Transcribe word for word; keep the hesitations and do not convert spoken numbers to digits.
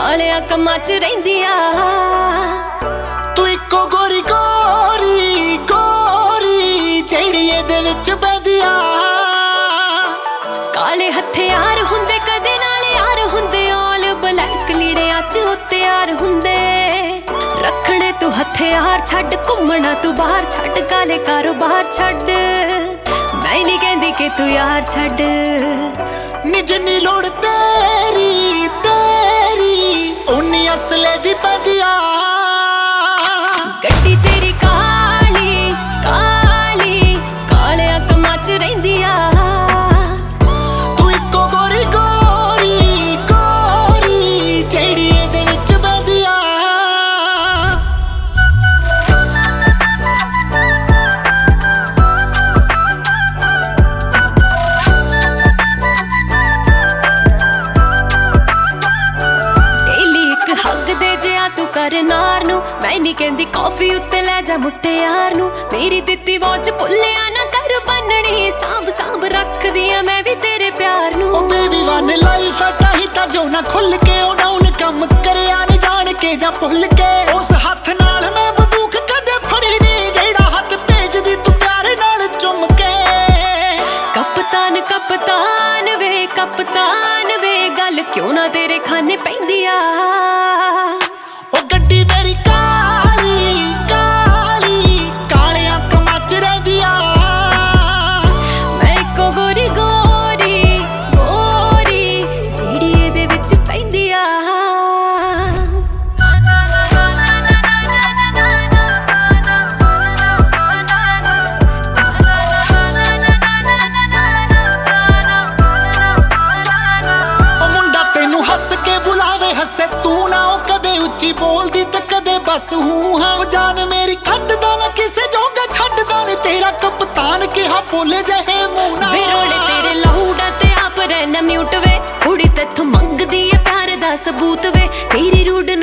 ਕਾਲਿਆਂ ਕੰਮਾਂ ਚ ਰਹਿੰਦੀ ਆ। ਤੂੰ ਇੱਕੋ ਗੋਰੀ ਗੋਰੀ ਗੋਰੀ ਜਿਹੜੀ ਇਹਦੇ ਵਿੱਚ ਬਹਿੰਦੀ ਆ। ਕਾਲੇ ਹਥਿਆਰ ਹੁੰਦੇ ਕਦੇ ਨਾਲ ਯਾਰ ਹੁੰਦੇ, ਆਲ ਬਲੈਕ ਲੀੜਿਆਂ ਚ ਤਿਆਰ ਹੁੰਦੇ। ਰੱਖਣੇ ਤੂੰ ਹਥਿਆਰ ਛੱਡ, ਘੁੰਮਣਾ ਤੂੰ ਬਾਹਰ ਛੱਡ, ਕਾਲੇ ਕਾਰੋਬਾਰ ਛੱਡ। ਮੈਂ ਨਹੀਂ ਕਹਿੰਦੀ ਕਿ ਤੂੰ ਯਾਰ ਛੱਡ। ਨੀ ਜਿੰਨੀ ਲੋੜ ਤੇਰੀ ਤੇਰੀ ਉਨੀ ਅਸਲੇ ਦੀ ਪੈਂਦੀ ਆ। ਗੱਡੀ ਤੇਰੀ ਕਾਲੀ ਕਾਲੀ ਕਾਲਿਆਂ ਕੰਮਾਂ ਚ ਰਹਿੰਦੀ ਆ। ਤੂੰ ਇੱਕੋ ਗੋਰੀ ਗੋਰੀ ਗੋਰੀ ਜਿਹੜੀ ਇਹਦੇ ਵਿੱਚ ਬਹਿੰਦੀ ਆ। ਤੂੰ ਕਰ ਨਾਰ ਨੂੰ, ਮੈਂ ਨਹੀਂ ਕਹਿੰਦੀ ਕਾਫੀ ਉੱਤੇ ਲੈ ਜਾ ਮੁਟਿਆਰ ਨੂੰ। ਮੇਰੀ ਦਿੱਤੀ ਵਾਚ ਭੁੱਲਿਆ ਨਾ ਕਰ ਬੰਨਣੀ, ਸਾਂਭ ਸਾਂਭ ਰੱਖਦੀ ਆ ਮੈਂ ਵੀ ਤੇਰੇ ਪਿਆਰ ਨੂੰ। ਓ ਬੇਬੀ ਵਨ ਲਾਈਫ ਹੈ ਤਾਹੀਂ ਤਾਂ ਜੋ ਨਾ ਖੁੱਲ ਕੇ ਉਹ ਡਾਊਨ ਕੰਮ ਕਰਿਆ ਨਹੀਂ ਜਾਣ ਕੇ ਜਾਂ ਭੁੱਲ ਕੇ। ਉਸ ਹੱਥ ਨਾਲ ਮੈਂ ਬੰਦੂਕ ਕਦੇ ਫੜੀ ਨਹੀਂ ਜਿਹੜਾ ਹੱਥ ਭੇਜਦੀ ਤੂੰ ਪਿਆਰ ਨਾਲ ਚੁੰਮ ਕੇ। ਕਪਤਾਨ ਕਪਤਾਨ ਵੇ ਕਪਤਾਨ ਵੇ ਗੱਲ ਕਿਉਂ ਨਾ ਤੇਰੇ ਖਾਨੇ ਪੈਂਦੀ ਆ। ਉਹ ਗੱਡੀ ਮੇਰੀ ਕਾਲੀ ਕਾਲੀ ਕਾਲਿਆਂ ਕੰਮਾਂ ਚ ਰਹਿੰਦੀ ਆ। ਮੈਂ ਇੱਕੋ ਗੋਰੀ ਗੋਰੀ ਗੋਰੀ ਜਿਹੜੀ ਇਹਦੇ ਵਿੱਚ ਪੈਂਦੀ ਆ। ਉਹ ਮੁੰਡਾ ਤੈਨੂੰ ਹੱਸ ਕੇ ਬੁਲਾਵੇ ਹੱਸੇ ਤੂੰ ਨਾ ਉਹ ਕਦੇ ਉੱਚੀ ਬੋਲਦੀ ਤੇ ਕਦੇ ਬਸ ਹੂੰ ਹਾਂ। ਜਾਨ ਮੇਰੀ ਕੱਢਦਾ ਨਾ ਕਿਸੇ ਜੋਗਾ ਛੱਡਦਾ ਨੀ ਤੇਰਾ ਕਪਤਾਨ ਕਿਹਾ ਬੋਲੇ ਜਹੇ ਮੂੰਹ ਨਾ। ਵੇ ਰੋਲੇ ਤੇਰੇ ਲਾਊਡਾ ਤੇ ਆਪ ਰਹਿਣਾ ਮਿਊਟ ਵੇ, ਕੁੜੀ ਤੇਥੋਂ ਮੰਗਦੀ ਏ ਪਿਆਰ ਦਾ ਸਬੂਤ ਵੇ। ਤੇਰੀ ਰੂਡ